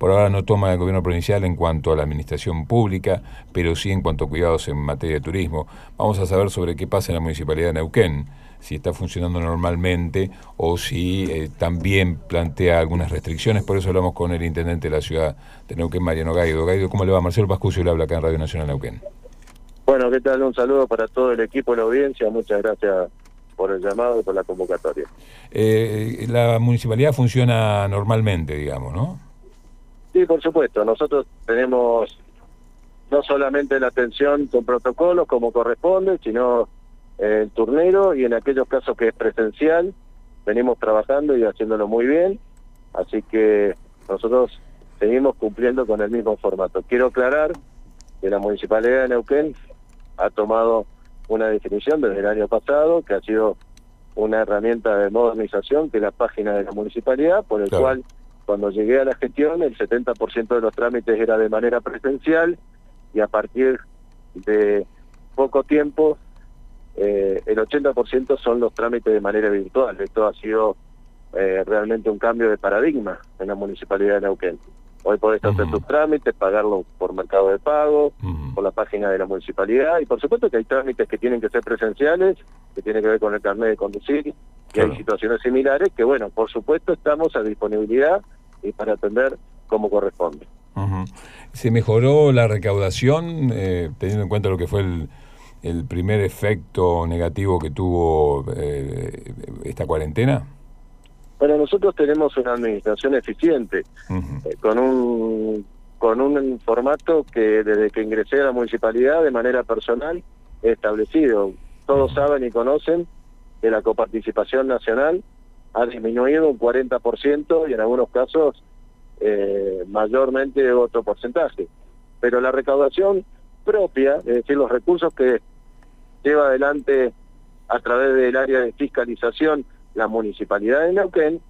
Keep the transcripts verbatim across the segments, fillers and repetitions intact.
por ahora no toma el gobierno provincial en cuanto a la administración pública, pero sí en cuanto a cuidados en materia de turismo. Vamos a saber sobre qué pasa en la Municipalidad de Neuquén, si está funcionando normalmente o si eh, también plantea algunas restricciones. Por eso hablamos con el intendente de la ciudad de Neuquén, Mariano Gaido. Gaido, ¿cómo le va? Marcelo Pascucio le habla acá en Radio Nacional Neuquén. Bueno, ¿qué tal? Un saludo para todo el equipo de la audiencia. Muchas gracias por el llamado y por la convocatoria. Eh, la municipalidad funciona normalmente, digamos, ¿no? Sí, por supuesto. Nosotros tenemos no solamente la atención con protocolos como corresponde, sino el turnero, y en aquellos casos que es presencial, venimos trabajando y haciéndolo muy bien, así que nosotros seguimos cumpliendo con el mismo formato. Quiero aclarar que la Municipalidad de Neuquén ha tomado una definición desde el año pasado, que ha sido una herramienta de modernización, que es la página de la Municipalidad, por el claro. cual, cuando llegué a la gestión, el setenta por ciento de los trámites era de manera presencial, y a partir de poco tiempo, Eh, el ochenta por ciento son los trámites de manera virtual. Esto ha sido eh, realmente un cambio de paradigma en la Municipalidad de Neuquén. Hoy podés hacer uh-huh. tus trámites, pagarlo por Mercado de Pago, uh-huh. por la página de la Municipalidad, y por supuesto que hay trámites que tienen que ser presenciales, que tienen que ver con el carnet de conducir, y claro. hay situaciones similares que, bueno, por supuesto estamos a disponibilidad y para atender como corresponde. Uh-huh. ¿Se mejoró la recaudación, eh, teniendo en cuenta lo que fue el el primer efecto negativo que tuvo eh, esta cuarentena? Bueno, nosotros tenemos una administración eficiente, uh-huh. eh, con un con un formato que desde que ingresé a la municipalidad de manera personal he establecido. Todos uh-huh. saben y conocen que la coparticipación nacional ha disminuido un cuarenta por ciento y en algunos casos eh, mayormente otro porcentaje. Pero la recaudación propia, es decir, los recursos que lleva adelante a través del área de fiscalización la Municipalidad de Neuquén,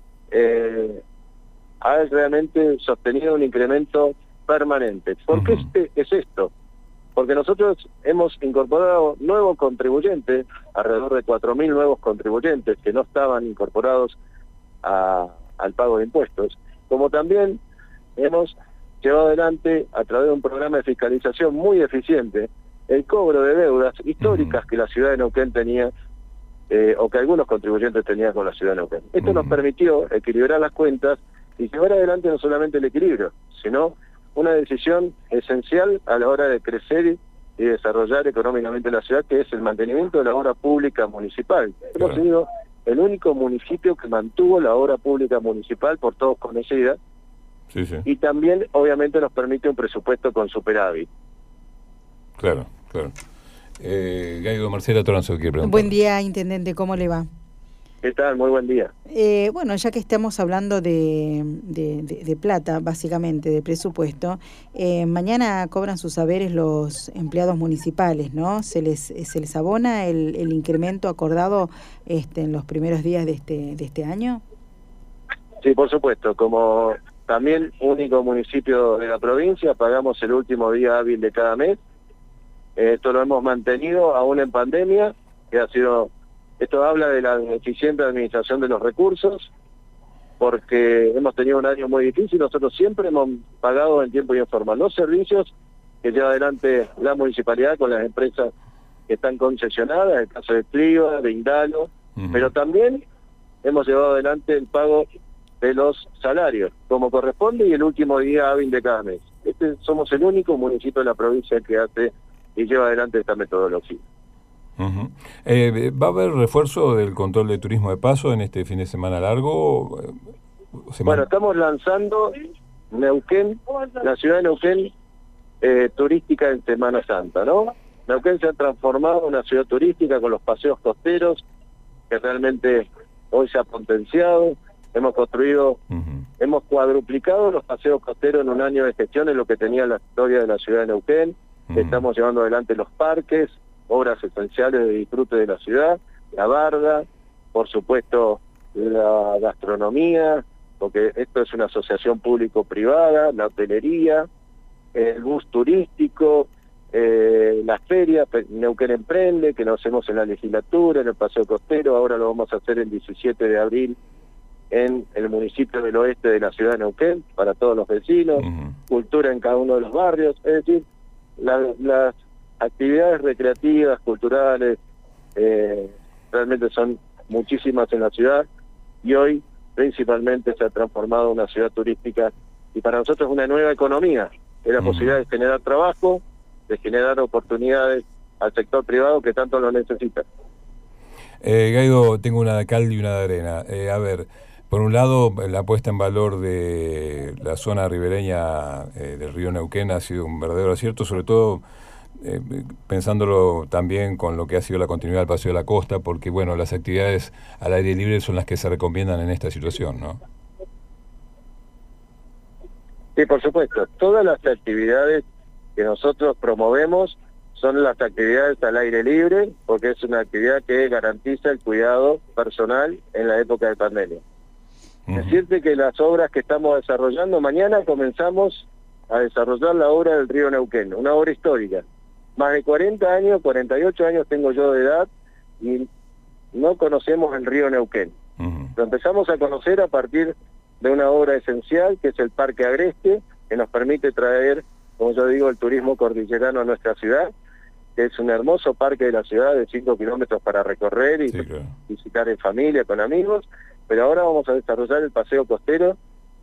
eh, ha realmente sostenido un incremento permanente. ¿Por qué uh-huh. es esto? Porque nosotros hemos incorporado nuevos contribuyentes, alrededor de cuatro mil nuevos contribuyentes que no estaban incorporados a, al pago de impuestos, como también hemos llevado adelante a través de un programa de fiscalización muy eficiente el cobro de deudas históricas uh-huh. que la ciudad de Neuquén tenía, eh, o que algunos contribuyentes tenían con la ciudad de Neuquén. Esto uh-huh. nos permitió equilibrar las cuentas y llevar adelante no solamente el equilibrio, sino una decisión esencial a la hora de crecer y desarrollar económicamente la ciudad, que es el mantenimiento de la obra pública municipal. Claro. Hemos sido el único municipio que mantuvo la obra pública municipal, por todos conocida, sí, sí. y también obviamente nos permite un presupuesto con superávit. Claro, claro. Eh, Gaido, Marcela Toranzo quiere preguntar. Buen día, intendente, ¿cómo le va? ¿Qué tal? Muy buen día. Eh, bueno, ya que estamos hablando de, de, de, de plata, básicamente, de presupuesto, eh, mañana cobran sus saberes los empleados municipales, ¿no? ¿Se les, se les abona el, el incremento acordado este, en los primeros días de este, de este año? Sí, por supuesto. Como también único municipio de la provincia, pagamos el último día hábil de cada mes. Esto lo hemos mantenido aún en pandemia, que ha sido, esto habla de la eficiente administración de los recursos, porque hemos tenido un año muy difícil. Nosotros siempre hemos pagado en tiempo y en forma los servicios que lleva adelante la municipalidad con las empresas que están concesionadas, en el caso de Cliva, de Indalo, uh-huh. pero también hemos llevado adelante el pago de los salarios, como corresponde, y el último día hábil de cada mes. Este, somos el único municipio de la provincia que hace y lleva adelante esta metodología. Uh-huh. Eh, ¿Va a haber refuerzo del control de turismo de paso en este fin de semana largo? Semana... Bueno, estamos lanzando Neuquén, la ciudad de Neuquén eh, turística en Semana Santa, ¿no? Neuquén se ha transformado en una ciudad turística con los paseos costeros, que realmente hoy se ha potenciado. Hemos construido, uh-huh. hemos cuadruplicado los paseos costeros en un año de gestión, en lo que tenía la historia de la ciudad de Neuquén. Estamos llevando adelante los parques, obras esenciales de disfrute de la ciudad, la barda, por supuesto la gastronomía, porque esto es una asociación público-privada, la hotelería, el bus turístico, eh, las ferias, Neuquén Emprende, que lo hacemos en la legislatura, en el Paseo Costero. Ahora lo vamos a hacer el diecisiete de abril en el municipio del oeste de la ciudad de Neuquén, para todos los vecinos, uh-huh. cultura en cada uno de los barrios, es decir, la, las actividades recreativas, culturales, eh, realmente son muchísimas en la ciudad, y hoy principalmente se ha transformado en una ciudad turística, y para nosotros es una nueva economía, es la uh-huh. posibilidad de generar trabajo, de generar oportunidades al sector privado que tanto lo necesita. Eh, Gaido, tengo una de cal y una de arena. Eh, a ver, por un lado, la puesta en valor de la zona ribereña eh, del río Neuquén ha sido un verdadero acierto, sobre todo eh, pensándolo también con lo que ha sido la continuidad del Paseo de la Costa, porque bueno, las actividades al aire libre son las que se recomiendan en esta situación, ¿no? Sí, por supuesto. Todas las actividades que nosotros promovemos son las actividades al aire libre, porque es una actividad que garantiza el cuidado personal en la época de pandemia. Uh-huh. Decirte que las obras que estamos desarrollando, mañana comenzamos a desarrollar la obra del río Neuquén, una obra histórica. Más de cuarenta años, cuarenta y ocho años tengo yo de edad, y no conocemos el río Neuquén. Uh-huh. Lo empezamos a conocer a partir de una obra esencial, que es el Parque Agreste, que nos permite traer, como yo digo, el turismo cordillerano a nuestra ciudad, que es un hermoso parque de la ciudad de cinco kilómetros para recorrer y sí, claro. visitar en familia, con amigos, pero ahora vamos a desarrollar el paseo costero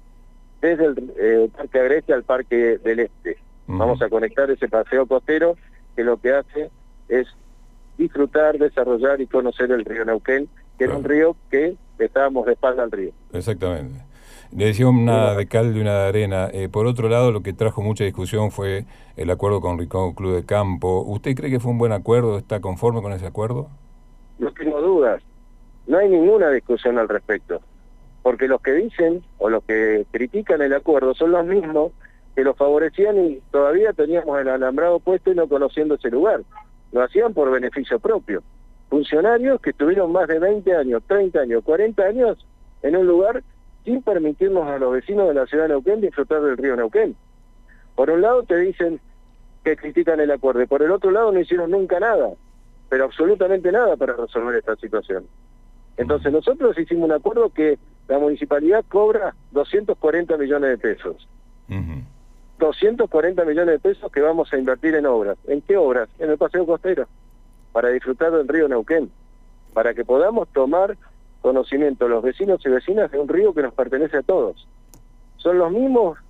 desde el eh, Parque Agreste al Parque del Este. Uh-huh. Vamos a conectar ese paseo costero que lo que hace es disfrutar, desarrollar y conocer el río Neuquén, que claro. era un río que estábamos de espalda al río. Exactamente. Le decía una de cal y una de arena. Eh, por otro lado, lo que trajo mucha discusión fue el acuerdo con Rincón Club de Campo. ¿Usted cree que fue un buen acuerdo? ¿Está conforme con ese acuerdo? No tengo dudas. No hay ninguna discusión al respecto. Porque los que dicen o los que critican el acuerdo son los mismos que lo favorecían y todavía teníamos el alambrado puesto y no conociendo ese lugar. Lo hacían por beneficio propio. Funcionarios que estuvieron más de veinte años, treinta años, cuarenta años en un lugar sin permitirnos a los vecinos de la ciudad de Neuquén disfrutar del río Neuquén. Por un lado te dicen que critican el acuerdo, y por el otro lado no hicieron nunca nada, pero absolutamente nada para resolver esta situación. Entonces nosotros hicimos un acuerdo que la municipalidad cobra doscientos cuarenta millones de pesos. Uh-huh. doscientos cuarenta millones de pesos que vamos a invertir en obras. ¿En qué obras? En el paseo costero, para disfrutar del río Neuquén, para que podamos tomar conocimiento los vecinos y vecinas de un río que nos pertenece a todos. Son los mismos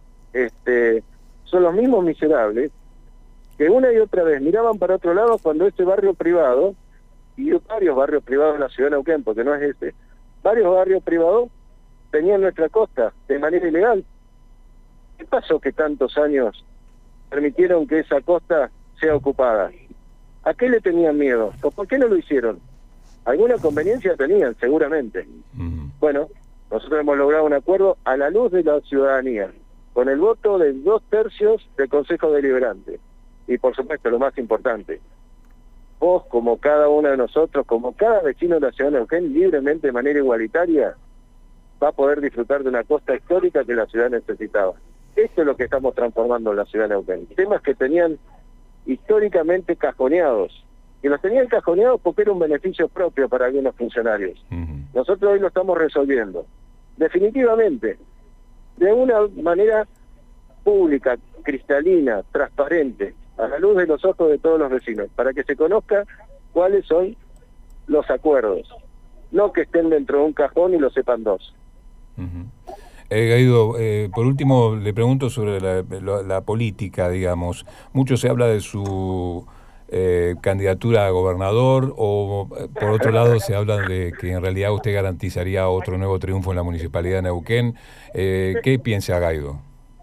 este son los mismos miserables que una y otra vez miraban para otro lado cuando este barrio privado, y varios barrios privados en la ciudad de Neuquén, porque no es este, varios barrios privados tenían nuestra costa de manera ilegal. ¿Qué pasó que tantos años permitieron que esa costa sea ocupada? ¿A qué le tenían miedo? ¿O por qué no lo hicieron? Alguna conveniencia tenían, seguramente. Uh-huh. Bueno, nosotros hemos logrado un acuerdo a la luz de la ciudadanía, con el voto de dos tercios del Consejo Deliberante. Y por supuesto, lo más importante, vos, como cada uno de nosotros, como cada vecino de la ciudad de Neuquén, libremente, de manera igualitaria, va a poder disfrutar de una costa histórica que la ciudad necesitaba. Esto es lo que estamos transformando en la ciudad de Neuquén. Temas que tenían históricamente cajoneados, que los tenían cajoneados porque era un beneficio propio para algunos funcionarios. Uh-huh. Nosotros hoy lo estamos resolviendo. Definitivamente, de una manera pública, cristalina, transparente, a la luz de los ojos de todos los vecinos, para que se conozca cuáles son los acuerdos, no que estén dentro de un cajón y lo sepan dos. Uh-huh. Eh, Gaido, eh, por último le pregunto sobre la, la, la política, digamos. Mucho se habla de su eh, candidatura a gobernador, o por otro lado se habla de que en realidad usted garantizaría otro nuevo triunfo en la Municipalidad de Neuquén. Eh, ¿Qué piensa Gaido?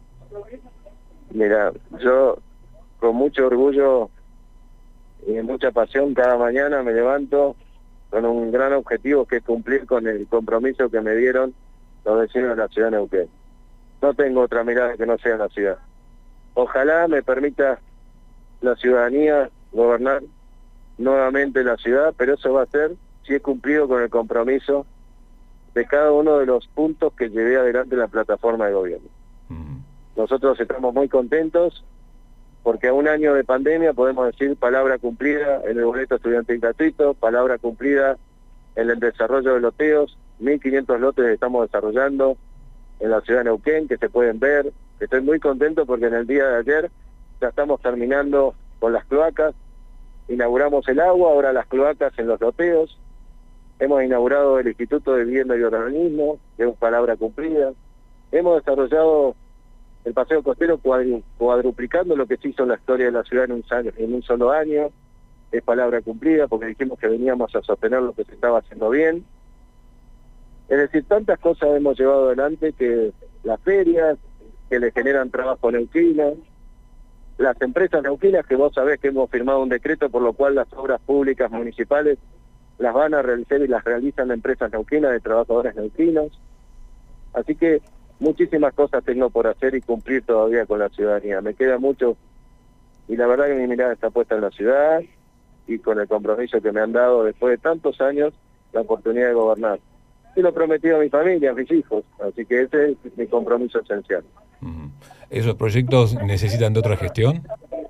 Mira, yo con mucho orgullo y mucha pasión cada mañana me levanto con un gran objetivo, que es cumplir con el compromiso que me dieron los vecinos de la ciudad de Neuquén. No tengo otra mirada que no sea la ciudad. Ojalá me permita la ciudadanía gobernar nuevamente la ciudad, pero eso va a ser si he cumplido con el compromiso de cada uno de los puntos que llevé adelante en la plataforma de gobierno. Uh-huh. Nosotros estamos muy contentos porque a un año de pandemia podemos decir palabra cumplida en el boleto estudiantil gratuito, palabra cumplida en el desarrollo de loteos, mil quinientos lotes estamos desarrollando en la ciudad de Neuquén, que se pueden ver. Estoy muy contento porque en el día de ayer ya estamos terminando con las cloacas, inauguramos el agua, ahora las cloacas en los loteos, hemos inaugurado el Instituto de Vivienda y Urbanismo, que es palabra cumplida, hemos desarrollado el paseo costero cuadru cuadruplicando lo que se hizo en la historia de la ciudad en un, en un solo año, es palabra cumplida porque dijimos que veníamos a sostener lo que se estaba haciendo bien. Es decir, tantas cosas hemos llevado adelante, que las ferias, que le generan trabajo neuquinas, las empresas neuquinas, que vos sabés que hemos firmado un decreto por lo cual las obras públicas municipales las van a realizar y las realizan empresas neuquinas de trabajadores neuquinos. Así que muchísimas cosas tengo por hacer y cumplir todavía con la ciudadanía. Me queda mucho y la verdad que mi mirada está puesta en la ciudad y con el compromiso que me han dado después de tantos años la oportunidad de gobernar. Y lo he prometido a mi familia, a mis hijos, así que ese es mi compromiso esencial. Uh-huh. ¿Esos proyectos necesitan de otra gestión?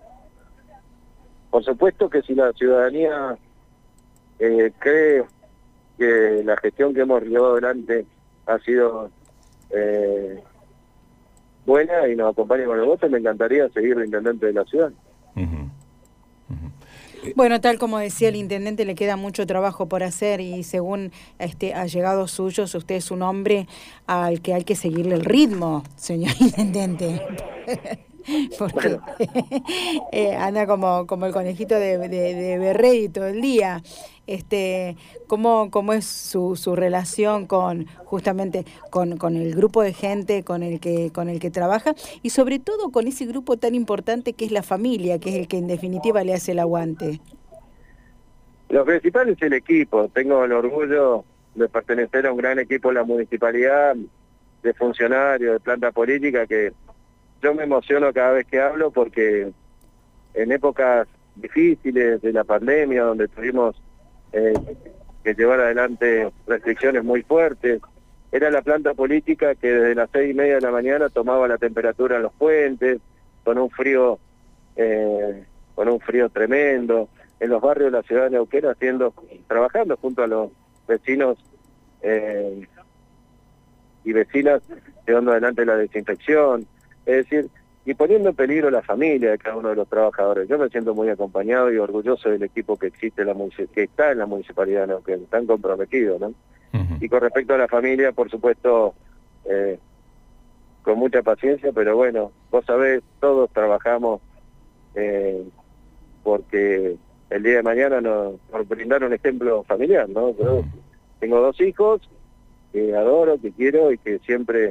Por supuesto que si la ciudadanía eh, cree que la gestión que hemos llevado adelante ha sido eh, buena y nos acompaña con el voto, me encantaría seguir de intendente de la ciudad. Uh-huh. Bueno, tal como decía el intendente, le queda mucho trabajo por hacer y según este allegados suyos, usted es un hombre al que hay que seguirle el ritmo, señor intendente. Porque eh, anda como, como el conejito de, de, de Berrey todo el día. Este, ¿cómo, cómo es su, su relación con justamente con, con el grupo de gente con el que con el que trabaja y sobre todo con ese grupo tan importante que es la familia, que es el que en definitiva le hace el aguante? Lo principal es el equipo. Tengo el orgullo de pertenecer a un gran equipo de la municipalidad, de funcionarios, de planta política, que yo me emociono cada vez que hablo porque en épocas difíciles de la pandemia, donde tuvimos eh, que llevar adelante restricciones muy fuertes, era la planta política que desde las seis y media de la mañana tomaba la temperatura en los puentes, con un frío, eh, con un frío tremendo, en los barrios de la ciudad de Neuquén, haciendo, trabajando junto a los vecinos eh, y vecinas, llevando adelante la desinfección. Es decir, y poniendo en peligro la familia de cada uno de los trabajadores. Yo me siento muy acompañado y orgulloso del equipo que existe, en la que está en la municipalidad de Neuquén, tan comprometido, ¿no? Uh-huh. Y con respecto a la familia, por supuesto, eh, con mucha paciencia, pero bueno, vos sabés, todos trabajamos eh, porque el día de mañana nos, nos brindar un ejemplo familiar, ¿no? Yo uh-huh. tengo dos hijos que adoro, que quiero y que siempre,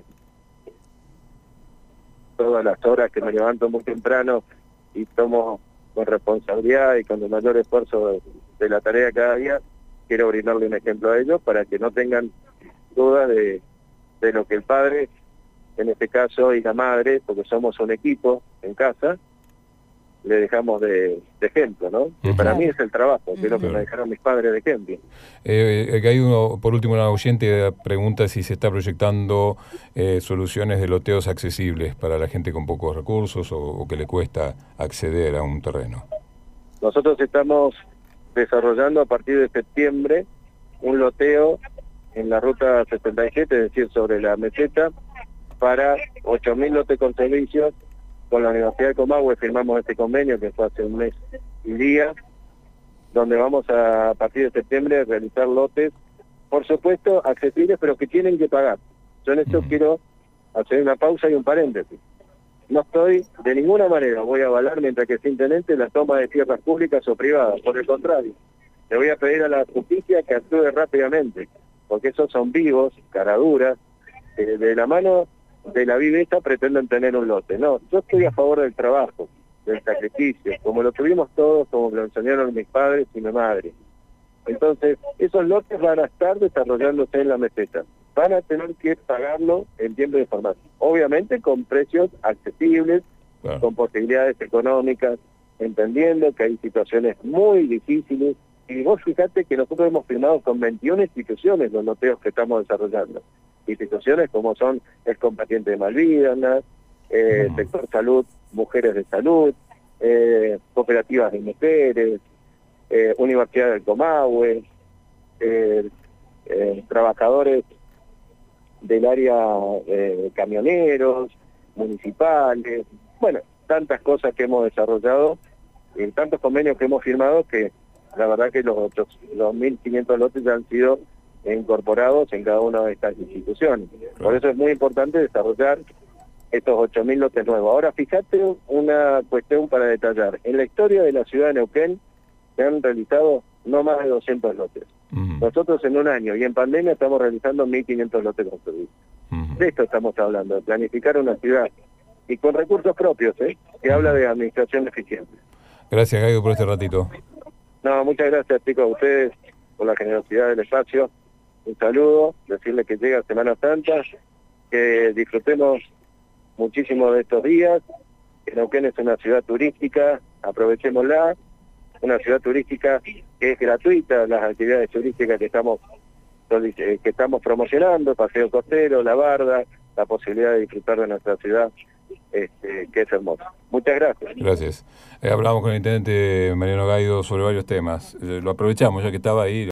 todas las horas que me levanto muy temprano y tomo con responsabilidad y con el mayor esfuerzo de, de la tarea cada día, quiero brindarle un ejemplo a ellos para que no tengan dudas de, de lo que el padre, en este caso, y la madre, porque somos un equipo en casa, le dejamos de, de ejemplo, ¿no? Uh-huh. Para mí es el trabajo, que uh-huh. es lo que me dejaron mis padres de ejemplo. Eh, hay uno, por último, una oyente pregunta si se está proyectando eh, soluciones de loteos accesibles para la gente con pocos recursos o, o que le cuesta acceder a un terreno. Nosotros estamos desarrollando a partir de septiembre un loteo en la ruta setenta y siete, es decir, sobre la meseta, para ocho mil lotes con servicios. Con la Universidad de Comahue firmamos este convenio que fue hace un mes y día, donde vamos a, a partir de septiembre realizar lotes, por supuesto, accesibles, pero que tienen que pagar. Yo en esto uh-huh. quiero hacer una pausa y un paréntesis. No estoy, de ninguna manera, voy a avalar, mientras que sea intendente, la toma de tierras públicas o privadas. Por el contrario, le voy a pedir a la justicia que actúe rápidamente, porque esos son vivos, caraduras, eh, de la mano de la viveza pretenden tener un lote. No, yo estoy a favor del trabajo, del sacrificio, como lo tuvimos todos, como lo enseñaron mis padres y mi madre. Entonces, esos lotes van a estar desarrollándose en la meseta. Van a tener que pagarlo en tiempo de formación. Obviamente con precios accesibles, claro, con posibilidades económicas, entendiendo que hay situaciones muy difíciles. Y vos fijate que nosotros hemos firmado con veintiuna instituciones los loteos que estamos desarrollando. Instituciones como son el Combatiente de Malvinas, eh, uh-huh. sector salud, mujeres de salud, eh, cooperativas de mujeres, eh, Universidad del Comahue, eh, eh, trabajadores del área eh, camioneros, municipales, bueno, tantas cosas que hemos desarrollado y tantos convenios que hemos firmado que la verdad que los, los mil quinientos lotes ya han sido incorporados en cada una de estas instituciones. Por eso es muy importante desarrollar estos ocho mil lotes nuevos. Ahora fíjate una cuestión para detallar. En la historia de la ciudad de Neuquén se han realizado no más de doscientos lotes. Uh-huh. Nosotros en un año y en pandemia estamos realizando mil quinientos lotes construidos. Uh-huh. De esto estamos hablando, de planificar una ciudad y con recursos propios, ¿eh? que uh-huh. habla de administración eficiente. Gracias, Gaido, por este ratito. No, muchas gracias, chicos, a ustedes por la generosidad del espacio. Un saludo, decirles que llega Semana Santa, que disfrutemos muchísimo de estos días, que Neuquén es una ciudad turística, aprovechémosla, una ciudad turística que es gratuita, las actividades turísticas que estamos que estamos promocionando, paseo costero, la barda, la posibilidad de disfrutar de nuestra ciudad, este, que es hermosa. Muchas gracias. Gracias. Eh, hablamos con el intendente Mariano Gaido sobre varios temas. Eh, lo aprovechamos ya que estaba ahí.